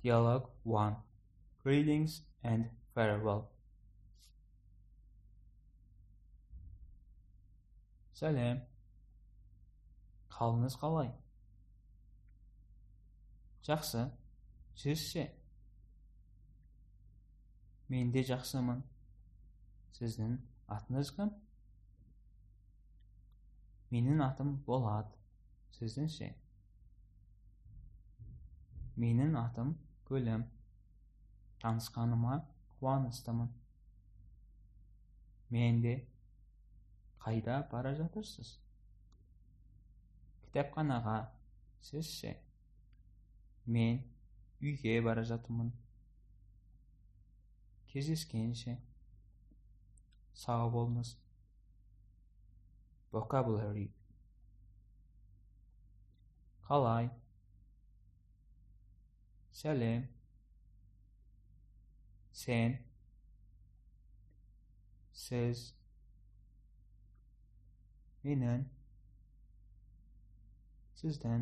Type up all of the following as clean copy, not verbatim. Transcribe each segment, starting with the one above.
Dialogue 1. Greetings and farewell. Сәлем. Қалыңыз қалай? Жақсы. Сіз ше? Мен де жақсымын. Сіздің атыңыз кім? Менің атым Болат. Сіздің ше? Менің атым Гүлім. Танысқаныма қуаныштымын. Мен де. Қайда бара жатырсыз? Кітапханаға. Сіз ше? Мен үйге бара жатырмын. Кездескенше. Сау болыңыз. Vocabulary. Қалай? Сәлем. Сен. Сіз. Менің. Сіздің.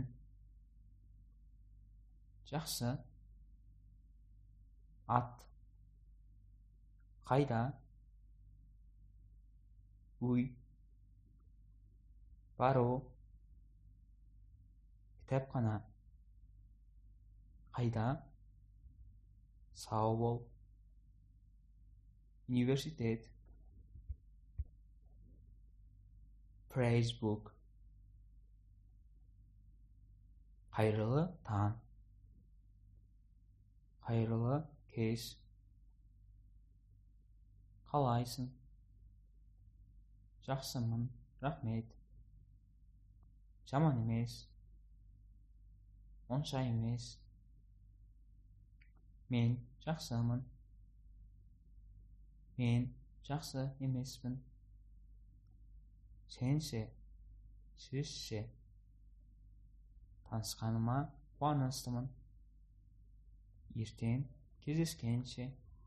Жақсы. Ат. Қайда? Үй. Бару. Кітапхана. Қайда? Сау бол. Университет. Praise book. Қайырлы таң. Қайырлы кеш. Қалайсың? Жақсымын, рахмет. Жаман емес. Онша емес. Мен жақсымын. Мен жақсы емеспін. Сен ше? Сіз ше? Танысқаныма қуаныштымын. Ертең кездескенше.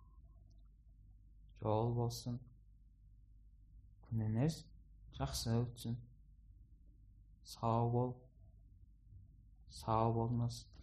Жол болсын. Күніңіз жақсы өтсін. Сау бол. Сау болыңыз.